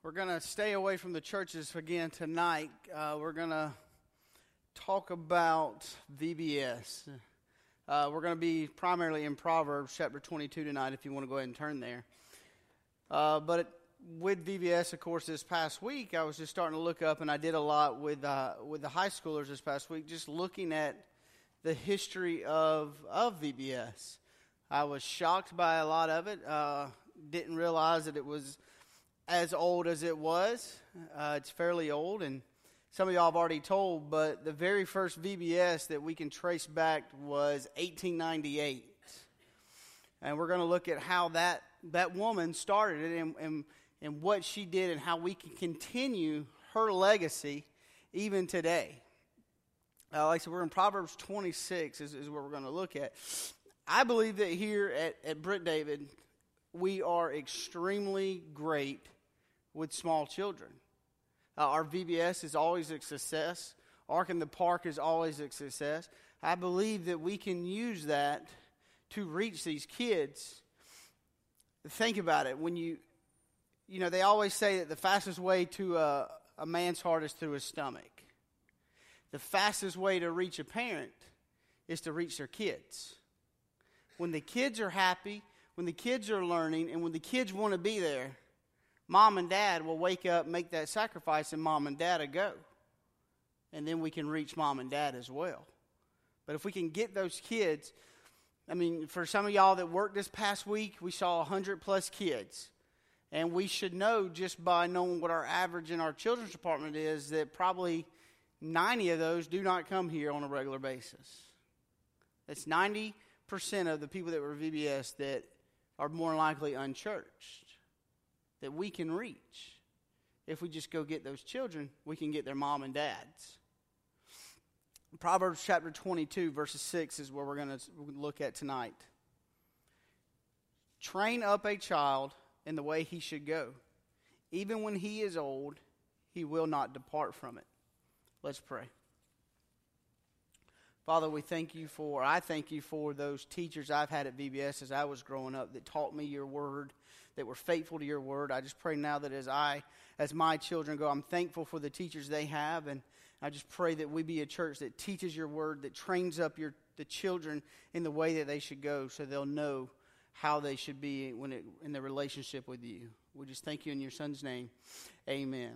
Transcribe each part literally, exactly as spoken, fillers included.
We're going to stay away from the churches again tonight. Uh, we're going to talk about V B S. Uh, we're going to be primarily in Proverbs chapter twenty-two tonight, if you want to go ahead and turn there. Uh, but it, with V B S, of course, this past week, I was just starting to look up, and I did a lot with uh, with the high schoolers this past week, just looking at the history of, of V B S. I was shocked by a lot of it. Uh, didn't realize that it was as old as it was. Uh, it's fairly old, and some of y'all have already told, but the very first V B S that we can trace back was eighteen ninety-eight. And we're going to look at how that, that woman started it and, and, and what she did and how we can continue her legacy even today. Uh, like I said, we're in Proverbs twenty-six is, is what we're going to look at. I believe that here at, at Britt David, we are extremely great with small children. Uh, our V B S is always a success. Ark in the Park is always a success. I believe that we can use that to reach these kids. Think about it. When you, you know, they always say that the fastest way to a, a man's heart is through his stomach. The fastest way to reach a parent is to reach their kids. When the kids are happy, when the kids are learning, and when the kids want to be there, mom and dad will wake up, make that sacrifice, and mom and dad will go. And then we can reach mom and dad as well. But if we can get those kids, I mean, for some of y'all that worked this past week, we saw one hundred plus kids. And we should know just by knowing what our average in our children's department is that probably ninety of those do not come here on a regular basis. That's ninety percent of the people that were V B S that are more likely unchurched. That we can reach. If we just go get those children, we can get their mom and dads. Proverbs chapter twenty-two, verses six is where we're going to look at tonight. Train up a child in the way he should go. Even when he is old, he will not depart from it. Let's pray. Father, we thank you for, I thank you for those teachers I've had at V B S as I was growing up that taught me your word, that were faithful to your word. I just pray now that as I, as my children go, I'm thankful for the teachers they have, and I just pray that we be a church that teaches your word, that trains up your the children in the way that they should go so they'll know how they should be when it, in their relationship with you. We just thank you in your son's name. Amen.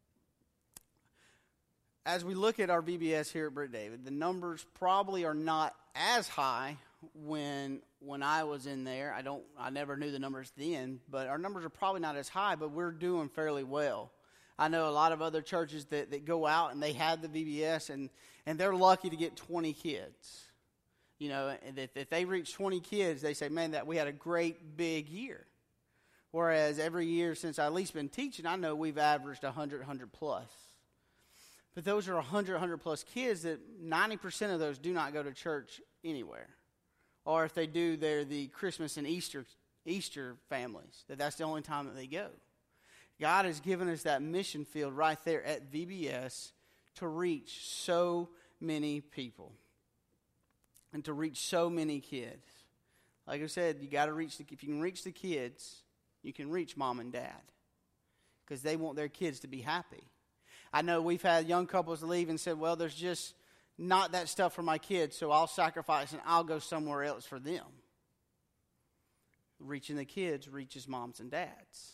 As we look at our V B S here at Britt David, the numbers probably are not as high when when I was in there. I don't I never knew the numbers then, but our numbers are probably not as high, but we're doing fairly well. I know a lot of other churches that, that go out and they have the V B S and, and they're lucky to get twenty kids. You know, and if, if they reach twenty kids, they say, man, that we had a great big year. Whereas every year since I've at least been teaching, I know we've averaged one hundred, one hundred plus. But those are one hundred, one hundred plus kids that ninety percent of those do not go to church anywhere. Or if they do, they're the Christmas and Easter Easter families. That that's the only time that they go. God has given us that mission field right there at V B S to reach so many people. And to reach so many kids. Like I said, you got to reach the if you can reach the kids, you can reach mom and dad. Because they want their kids to be happy. I know we've had young couples leave and said, well, there's just not that stuff for my kids, so I'll sacrifice and I'll go somewhere else for them. Reaching the kids reaches moms and dads.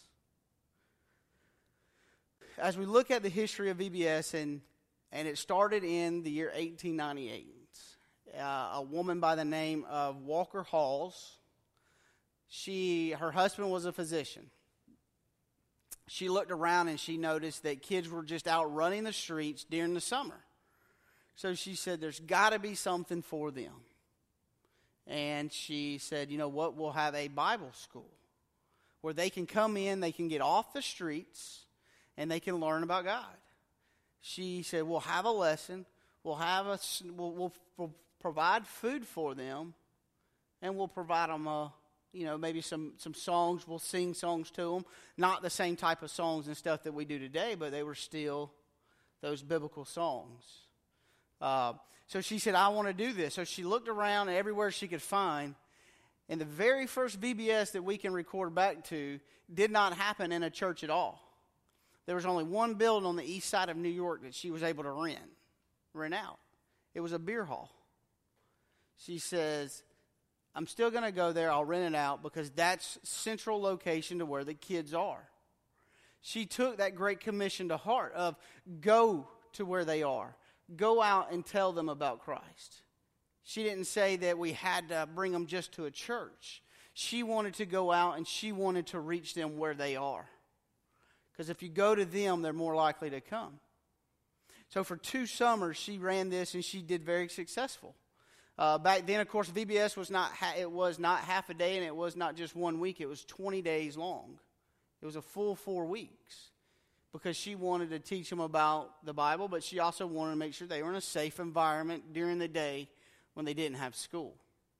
As we look at the history of V B S, and, and it started in the year eighteen ninety-eight, uh, a woman by the name of Walker Halls, she, her husband was a physician. She looked around and she noticed that kids were just out running the streets during the summer. So she said, there's got to be something for them. And she said, you know what, we'll have a Bible school where they can come in, they can get off the streets, and they can learn about God. She said, we'll have a lesson, we'll have a, we'll, we'll, we'll provide food for them, and we'll provide them a You know, maybe some, some songs, we'll sing songs to them. Not the same type of songs and stuff that we do today, but they were still those biblical songs. Uh, so she said, I want to do this. So she looked around everywhere she could find, And the very first V B S that we can record back to did not happen in a church at all. There was only one building on the east side of New York that she was able to rent, rent out. It was a beer hall. She says, I'm still going to go there. I'll rent it out because that's central location to where the kids are. She took that great commission to heart of go to where they are. Go out and tell them about Christ. She didn't say that we had to bring them just to a church. She wanted to go out and she wanted to reach them where they are. Because if you go to them, they're more likely to come. So for two summers, she ran this and she did very successful. Uh, back then, of course, V B S was not ha- it was not half a day and it was not just one week. It was twenty days long. It was a full four weeks because she wanted to teach them about the Bible, but she also wanted to make sure they were in a safe environment during the day when they didn't have school.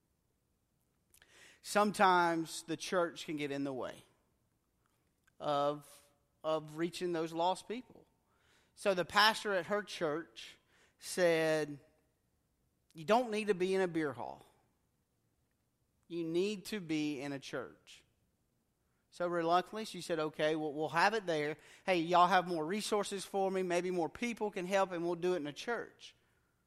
Sometimes the church can get in the way of, of reaching those lost people. So the pastor at her church said, you don't need to be in a beer hall. You need to be in a church. So reluctantly, she said, okay, well, we'll have it there. Hey, y'all have more resources for me. Maybe more people can help, and we'll do it in a church.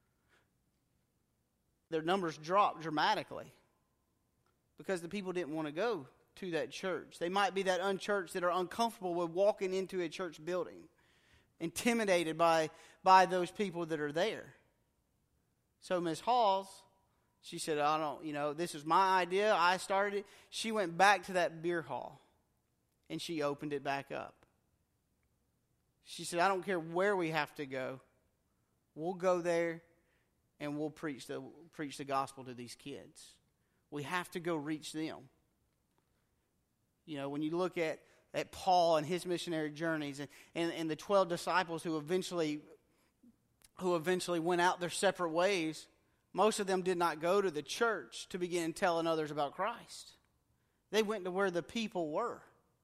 Their numbers dropped dramatically because the people didn't want to go to that church. They might be that unchurched that are uncomfortable with walking into a church building, intimidated by, by those people that are there. So Miz Halls, she said, I don't, you know, this is my idea. I started it. She went back to that beer hall and she opened it back up. She said, I don't care where we have to go. We'll go there and we'll preach the preach the gospel to these kids. We have to go reach them. You know, when you look at, at Paul and his missionary journeys and, and, and the twelve disciples who eventually who eventually went out their separate ways, most of them did not go to the church to begin telling others about Christ. They went to where the people were.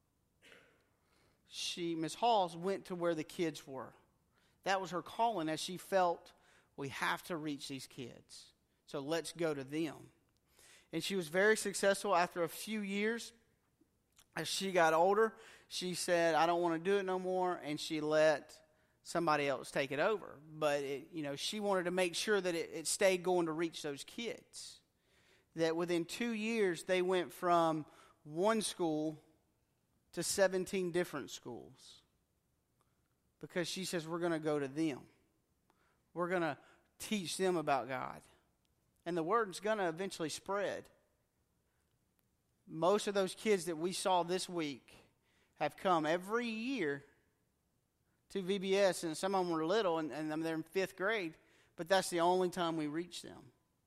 She, Miz Halls, went to where the kids were. That was her calling as she felt we have to reach these kids. So let's go to them. And she was very successful after a few years. As she got older, she said, I don't want to do it no more, and she let somebody else take it over. But, it, you know, she wanted to make sure that it, it stayed going to reach those kids. That within two years, they went from one school to seventeen different schools. Because she says, we're going to go to them. We're going to teach them about God. And the word's going to eventually spread. Most of those kids that we saw this week have come every year to V B S, and some of them were little, and, and they're in fifth grade, but that's the only time we reach them.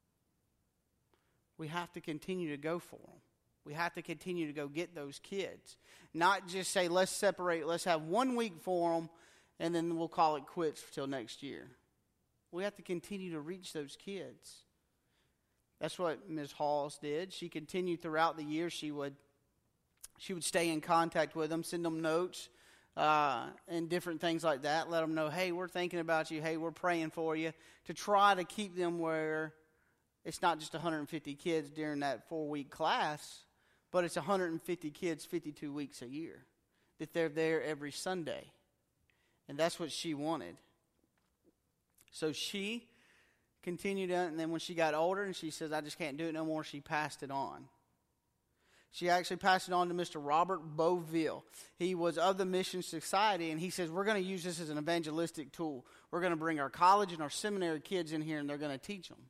We have to continue to go for them. We have to continue to go get those kids. Not just say, let's separate, let's have one week for them, and then we'll call it quits till next year. We have to continue to reach those kids. That's what Miz Halls did. She continued throughout the year. She would, she would stay in contact with them, send them notes, uh, and different things like that. Let them know, hey, we're thinking about you. Hey, we're praying for you. To try to keep them where it's not just one hundred fifty kids during that four-week class, but it's one hundred fifty kids fifty-two weeks a year. That they're there every Sunday. And that's what she wanted. So she continued on, and then when she got older and she says, I just can't do it no more, she passed it on. She actually passed it on to Mister Robert Boville. He was of the Mission Society, and he says, we're going to use this as an evangelistic tool. We're going to bring our college and our seminary kids in here, and they're going to teach them.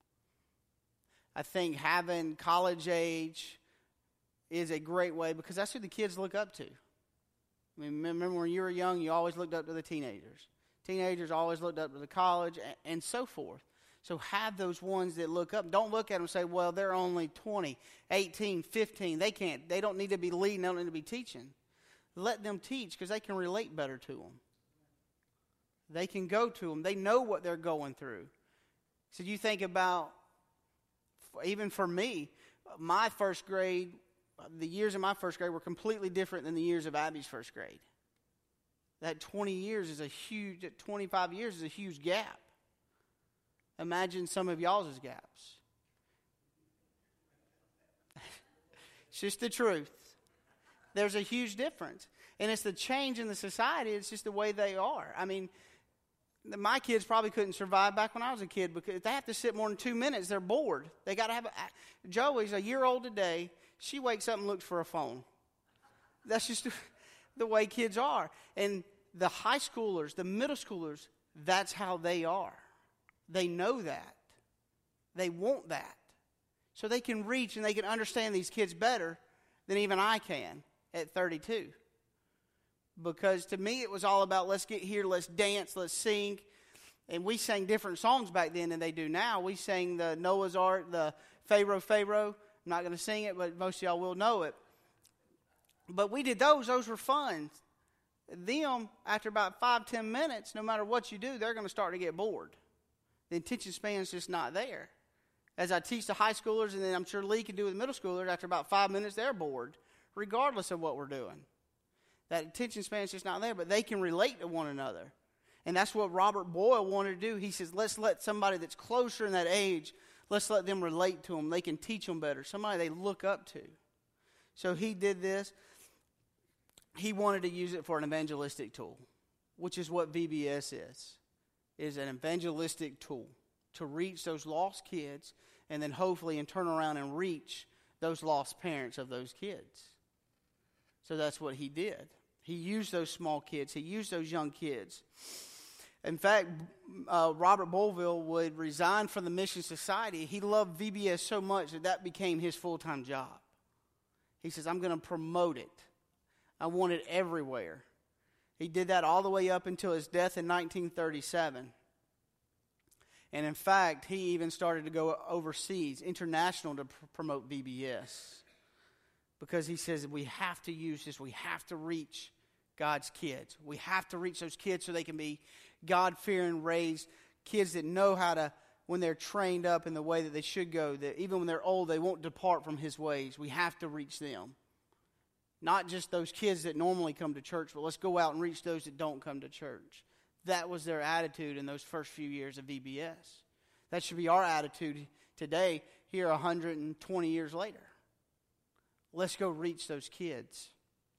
I think having college age is a great way, because that's who the kids look up to. I mean, remember when you were young, you always looked up to the teenagers. Teenagers always looked up to the college, and, and so forth. So have those ones that look up. Don't look at them and say, well, they're only twenty, eighteen, fifteen. They can't, they don't need to be leading, they don't need to be teaching. Let them teach, because they can relate better to them. They can go to them. They know what they're going through. So you think about, even for me, my first grade, the years of my first grade were completely different than the years of Abby's first grade. That twenty years is a huge, twenty-five years is a huge gap. Imagine some of y'all's gaps. It's just the truth. There's a huge difference. And it's the change in the society. It's just the way they are. I mean, my kids probably couldn't survive back when I was a kid because if they have to sit more than two minutes, they're bored. They got to have a, Joey's a year old today. She wakes up and looks for a phone. That's just the way kids are. And the high schoolers, the middle schoolers, that's how they are. They know that. They want that. So they can reach and they can understand these kids better than even I can at thirty-two. Because to me it was all about let's get here, let's dance, let's sing. And we sang different songs back then than they do now. We sang the Noah's Ark, the Pharaoh, Pharaoh. I'm not going to sing it, but most of y'all will know it. But we did those. Those were fun. Them, after about five, ten minutes, no matter what you do, they're going to start to get bored. The attention span's just not there. As I teach the high schoolers, and then I'm sure Lee can do with the middle schoolers, after about five minutes, they're bored, regardless of what we're doing. That attention span is just not there, but they can relate to one another. And that's what Robert Boyle wanted to do. He says, let's let somebody that's closer in that age, let's let them relate to them. They can teach them better. Somebody they look up to. So he did this. He wanted to use it for an evangelistic tool, which is what V B S is, is an evangelistic tool to reach those lost kids and then hopefully and turn around and reach those lost parents of those kids. So that's what he did. He used those small kids. He used those young kids. In fact, uh, Robert Bolville would resign from the Mission Society. He loved V B S so much that that became his full-time job. He says, I'm going to promote it. I want it everywhere. He did that all the way up until his death in nineteen thirty-seven. And in fact, he even started to go overseas, international, to pr- promote V B S. Because he says we have to use this. We have to reach God's kids. We have to reach those kids so they can be God-fearing, raised kids that know how to, when they're trained up in the way that they should go, that even when they're old, they won't depart from his ways. We have to reach them. Not just those kids that normally come to church, but let's go out and reach those that don't come to church. That was their attitude in those first few years of V B S. That should be our attitude today, here one hundred twenty years later. Let's go reach those kids.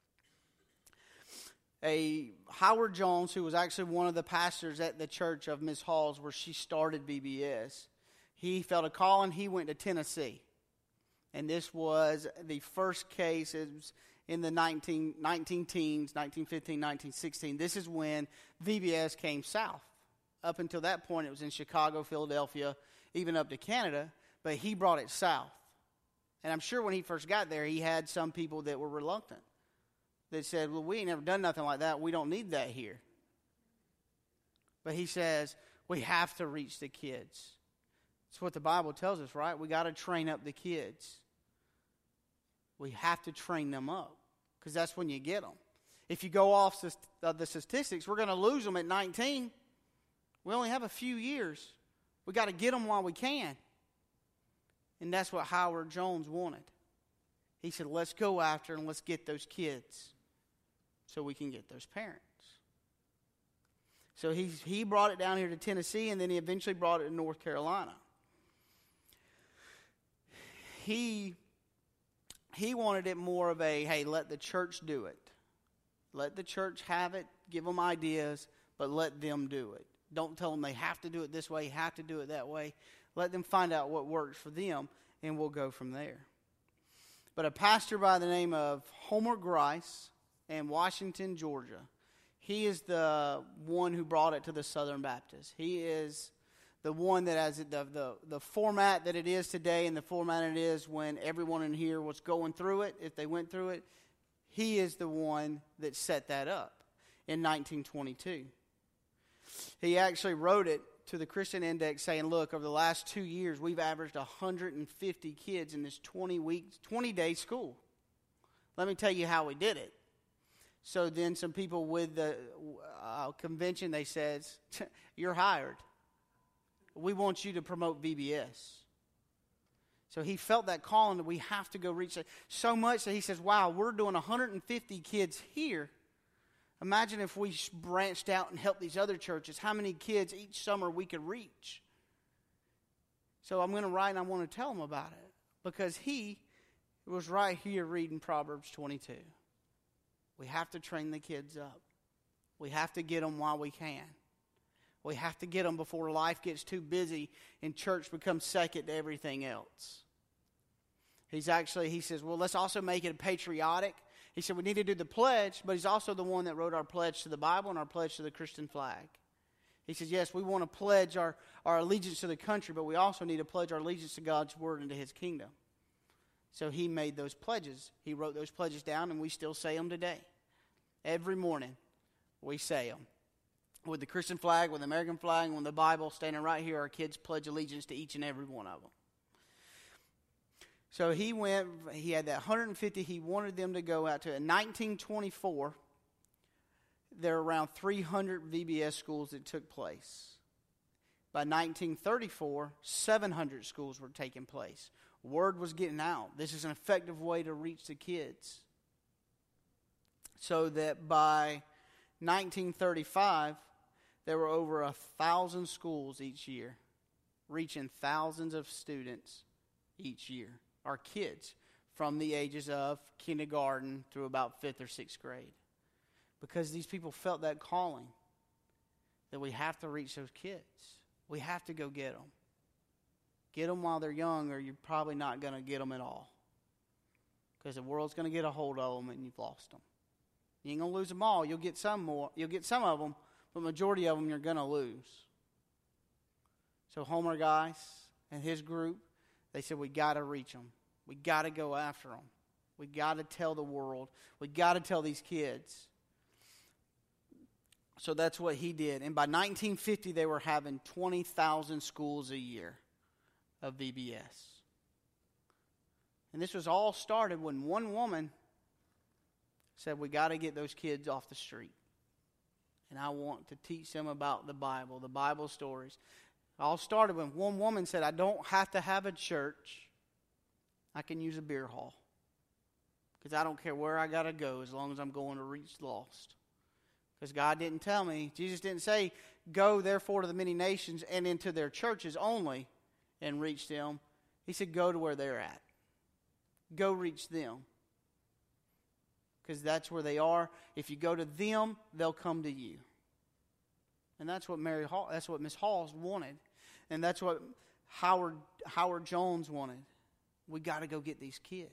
A Howard Jones, who was actually one of the pastors at the church of Miss Hall's where she started V B S, he felt a call and he went to Tennessee. And this was the first case. It was in the nineteen, nineteen teens, nineteen fifteen, nineteen sixteen. This is when V B S came south. Up until that point, it was in Chicago, Philadelphia, even up to Canada. But he brought it south. And I'm sure when he first got there, he had some people that were reluctant. That said, well, we ain't never done nothing like that. We don't need that here. But he says, we have to reach the kids. That's what the Bible tells us, right? We got to train up the kids. We have to train them up. Because that's when you get them. If you go off uh, the statistics, we're going to lose them at nineteen. We only have a few years. We got to get them while we can. And that's what Howard Jones wanted. He said, let's go after and let's get those kids so we can get those parents. So he, he brought it down here to Tennessee, and then he eventually brought it to North Carolina. He, he wanted it more of a, hey, let the church do it. Let the church have it, give them ideas, but let them do it. Don't tell them they have to do it this way, have to do it that way. Let them find out what works for them, and we'll go from there. But a pastor by the name of Homer Grice in Washington, Georgia, he is the one who brought it to the Southern Baptists. He is the one that has the, the, the format that it is today and the format it is when everyone in here was going through it, if they went through it. He is the one that set that up in nineteen twenty-two. He actually wrote it to the Christian Index saying, look, over the last two years, we've averaged one hundred fifty kids in this twenty weeks, twenty day school. Let me tell you how we did it. So then some people with the uh, convention, they says, you're hired. We want you to promote V B S. So he felt that calling that we have to go reach it. So much that he says, wow, we're doing one hundred fifty kids here. Imagine if we branched out and helped these other churches, how many kids each summer we could reach. So I'm going to write and I want to tell him about it. Because he was right here reading Proverbs twenty-two. We have to train the kids up. We have to get them while we can. We have to get them before life gets too busy and church becomes second to everything else. He's actually, he says, well, let's also make it patriotic. He said we need to do the pledge, but he's also the one that wrote our pledge to the Bible and our pledge to the Christian flag. He says, yes, we want to pledge our, our allegiance to the country, but we also need to pledge our allegiance to God's word and to his kingdom. So he made those pledges. He wrote those pledges down, and we still say them today. Every morning, we say them. With the Christian flag, with the American flag, with the Bible standing right here, our kids pledge allegiance to each and every one of them. So he went, he had that one hundred fifty, he wanted them to go out to. In nineteen twenty-four, there were around three hundred V B S schools that took place. By nineteen thirty-four, seven hundred schools were taking place. Word was getting out. This is an effective way to reach the kids. So that by nineteen thirty-five, there were over a thousand schools each year, reaching thousands of students each year. Our kids from the ages of kindergarten through about fifth or sixth grade. Because these people felt that calling that we have to reach those kids. We have to go get them. Get them while they're young, or you're probably not going to get them at all. Because the world's going to get a hold of them and you've lost them. You ain't going to lose them all. You'll get some more. You'll get some of them, but majority of them you're going to lose. So Homer Guys and his group, they said we got to reach them. We got to go after them. We got to tell the world. We got to tell these kids. So that's what he did. And by nineteen fifty, they were having twenty thousand schools a year of V B S. And this was all started when one woman said, we got to get those kids off the street. And I want to teach them about the Bible, the Bible stories. It all started when one woman said, I don't have to have a church. I can use a beer hall. Because I don't care where I got to go as long as I'm going to reach the lost. Because God didn't tell me, Jesus didn't say, go therefore to the many nations and into their churches only and reach them. He said, go to where they're at. Go reach them. Because that's where they are. If you go to them, they'll come to you. And that's what Mary Hall, that's what Miss Halls wanted. And that's what Howard Howard Jones wanted. We got to go get these kids.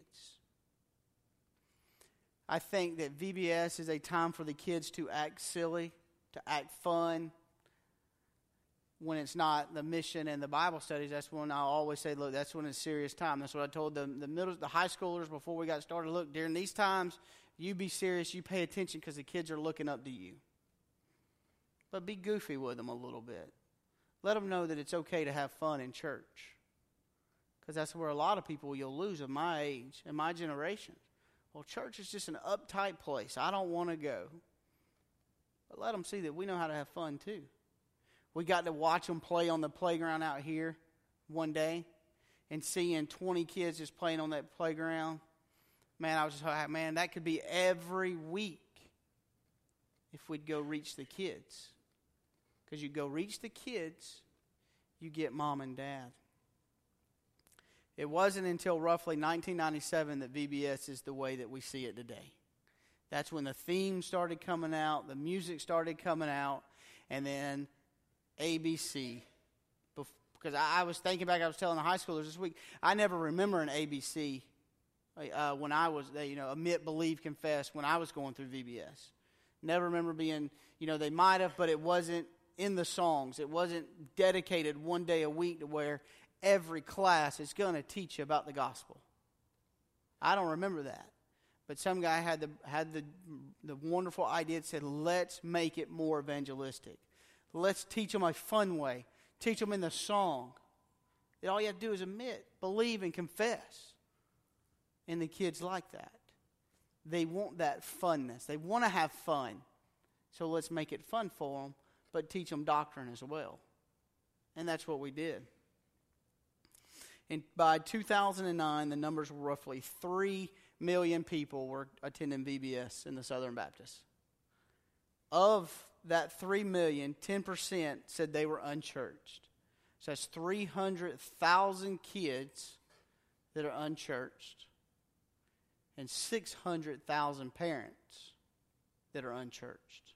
I think that V B S is a time for the kids to act silly, to act fun. When it's not the mission and the Bible studies, that's when I always say, look, that's when it's serious time. That's what I told the, the middle, the high schoolers before we got started. Look, during these times, you be serious, you pay attention because the kids are looking up to you. But be goofy with them a little bit. Let them know that it's okay to have fun in church. Because that's where a lot of people you'll lose of my age and my generation. Well, church is just an uptight place. I don't want to go. But let them see that we know how to have fun too. We got to watch them play on the playground out here one day. And seeing twenty kids just playing on that playground. Man, I was just like, man, that could be every week if we'd go reach the kids. Because you go reach the kids, you get mom and dad. It wasn't until roughly nineteen ninety-seven that V B S is the way that we see it today. That's when the theme started coming out, the music started coming out, and then A B C. Because I was thinking back, I was telling the high schoolers this week, I never remember an A B C uh, when I was, you know, admit, believe, confess, when I was going through V B S. Never remember being, you know, they might have, but it wasn't in the songs. It wasn't dedicated one day a week to where every class is going to teach you about the gospel. I don't remember that. But some guy had the had the the wonderful idea that said, let's make it more evangelistic. Let's teach them a fun way. Teach them in the song. That all you have to do is admit, believe, and confess. And the kids like that. They want that funness. They want to have fun. So let's make it fun for them, but teach them doctrine as well. And that's what we did. And by two thousand nine, the numbers were roughly three million people were attending V B S in the Southern Baptist. Of that three million, ten percent said they were unchurched. So that's three hundred thousand kids that are unchurched. And six hundred thousand parents that are unchurched.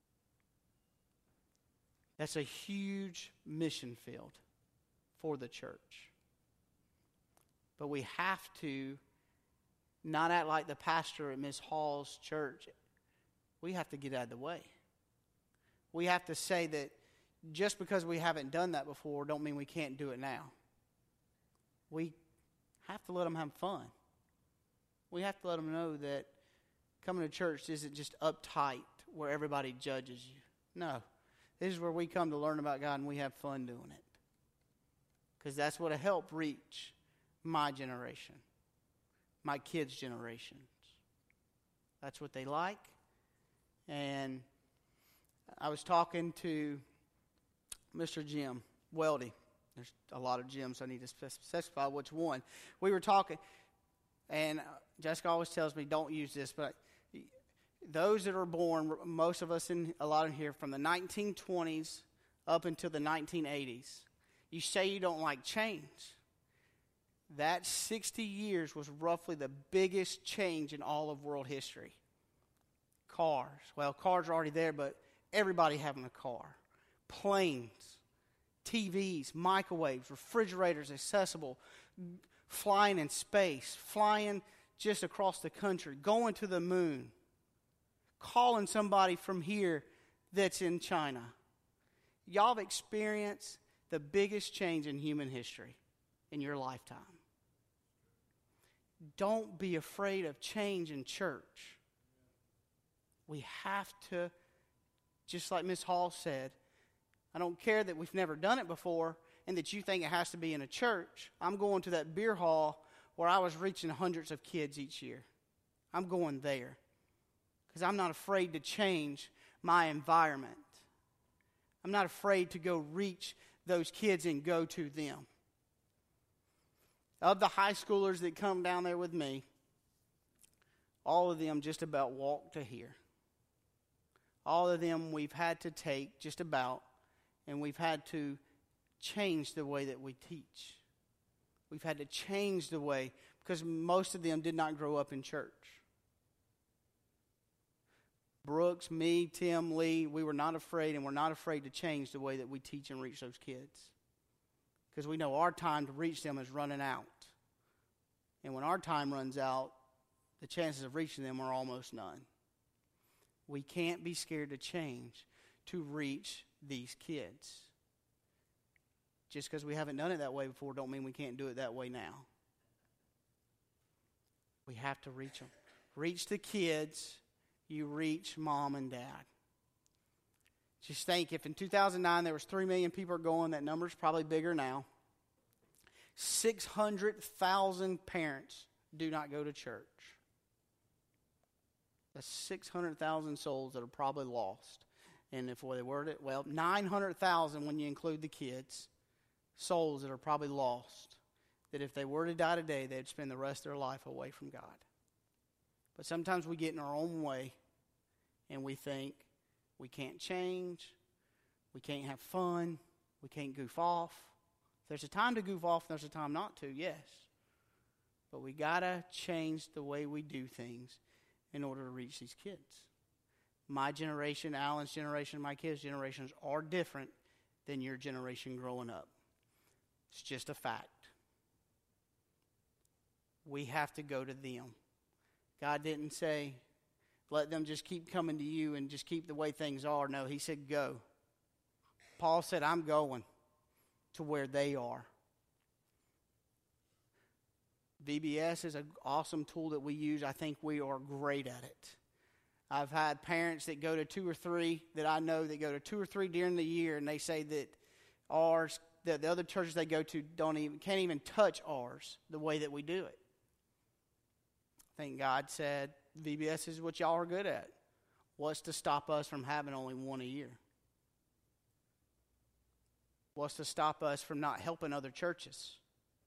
That's a huge mission field for the church. But we have to not act like the pastor at Miss Hall's church. We have to get out of the way. We have to say that just because we haven't done that before don't mean we can't do it now. We have to let them have fun. We have to let them know that coming to church isn't just uptight where everybody judges you. No. This is where we come to learn about God and we have fun doing it. Because that's what will help reach my generation, my kids' generations. That's what they like. And I was talking to Mister Jim Weldy. There's a lot of Jims, so I need to specify which one. We were talking, and Jessica always tells me, don't use this, but those that are born, most of us, in a lot in here, from the nineteen twenties up until the nineteen eighties, you say you don't like change. That sixty years was roughly the biggest change in all of world history. Cars. Well, cars are already there, but everybody having a car. Planes, T Vs, microwaves, refrigerators accessible, flying in space, flying just across the country, going to the moon, calling somebody from here that's in China. Y'all have experienced the biggest change in human history in your lifetime. Don't be afraid of change in church. We have to, just like Miss Hall said, I don't care that we've never done it before and that you think it has to be in a church. I'm going to that beer hall where I was reaching hundreds of kids each year. I'm going there because I'm not afraid to change my environment. I'm not afraid to go reach those kids and go to them. Of the high schoolers that come down there with me, all of them just about walk to here. All of them we've had to take just about, and we've had to change the way that we teach. We've had to change the way, because most of them did not grow up in church. Brooks, me, Tim, Lee, we were not afraid, and we're not afraid to change the way that we teach and reach those kids. Because we know our time to reach them is running out. And when our time runs out, the chances of reaching them are almost none. We can't be scared to change to reach these kids. Just because we haven't done it that way before don't mean we can't do it that way now. We have to reach them. Reach the kids, you reach mom and dad. Just think, if in two thousand nine there was three million people going, that number's probably bigger now. six hundred thousand parents do not go to church. That's six hundred thousand souls that are probably lost. And if they word it, well, nine hundred thousand when you include the kids, souls that are probably lost, that if they were to die today, they'd spend the rest of their life away from God. But sometimes we get in our own way, and we think we can't change, we can't have fun, we can't goof off. There's a time to goof off, there's a time not to, yes. But we got to change the way we do things in order to reach these kids. My generation, Alan's generation, my kids' generations are different than your generation growing up. It's just a fact. We have to go to them. God didn't say, let them just keep coming to you and just keep the way things are. No, he said, go. Paul said, I'm going to where they are. V B S is an awesome tool that we use. I think we are great at it. I've had parents that go to two or three that I know that go to two or three during the year, and they say that ours, that the other churches they go to don't even can't even touch ours the way that we do it. I think God said V B S is what y'all are good at. What's to stop us from having only one a year? What's to stop us from not helping other churches?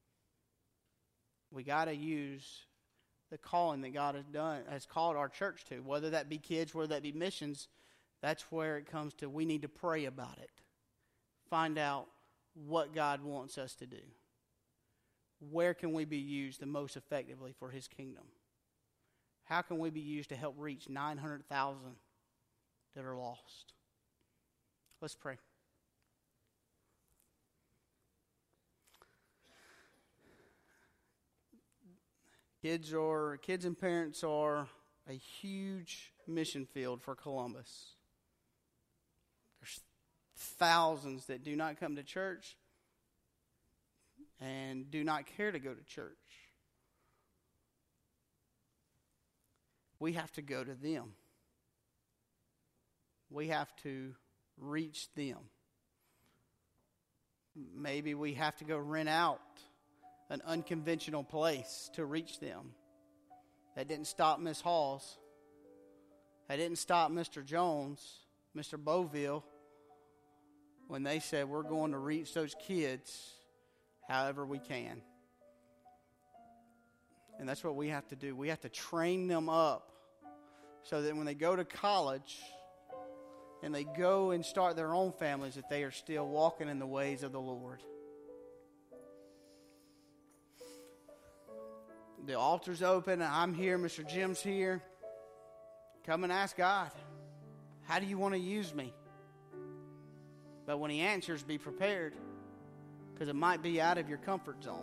We got to use the calling that God has done, has called our church to, whether that be kids, whether that be missions. That's where it comes to. We need to pray about it. Find out what God wants us to do. Where can we be used the most effectively for his kingdom? How can we be used to help reach nine hundred thousand that are lost. Let's pray. Kids are kids and parents are a huge mission field for Columbus. There's thousands that do not come to church and do not care to go to church. We have to go to them. We have to reach them. Maybe we have to go rent out an unconventional place to reach them. That didn't stop Miss Halls. That didn't stop Mister Jones, Mister Boville, when they said we're going to reach those kids however we can. And that's what we have to do. We have to train them up so that when they go to college and they go and start their own families, that they are still walking in the ways of the Lord. The altar's open, and I'm here, Mister Jim's here. Come and ask God, how do you want to use me? But when he answers, be prepared, because it might be out of your comfort zone.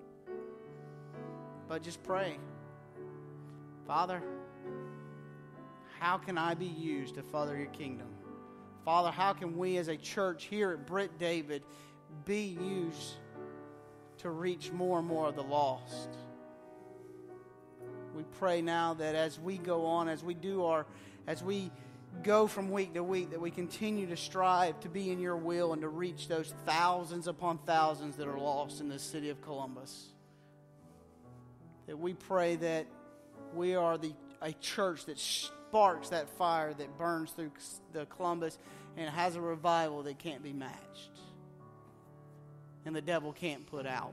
But just pray. Father, how can I be used to further your kingdom? Father, how can we as a church here at Britt David be used to reach more and more of the lost? We pray now that as we go on, as we do our, as we go from week to week, that we continue to strive to be in your will and to reach those thousands upon thousands that are lost in the city of Columbus. That we pray that we are the a church that sparks that fire that burns through the Columbus and has a revival that can't be matched and the devil can't put out.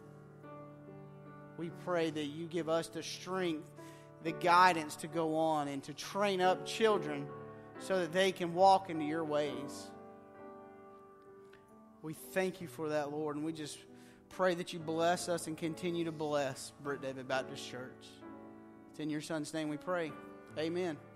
We pray that you give us the strength, the guidance to go on and to train up children so that they can walk into your ways. We thank you for that, Lord, and we just pray that you bless us and continue to bless Britt David Baptist Church. It's in your Son's name we pray. Amen.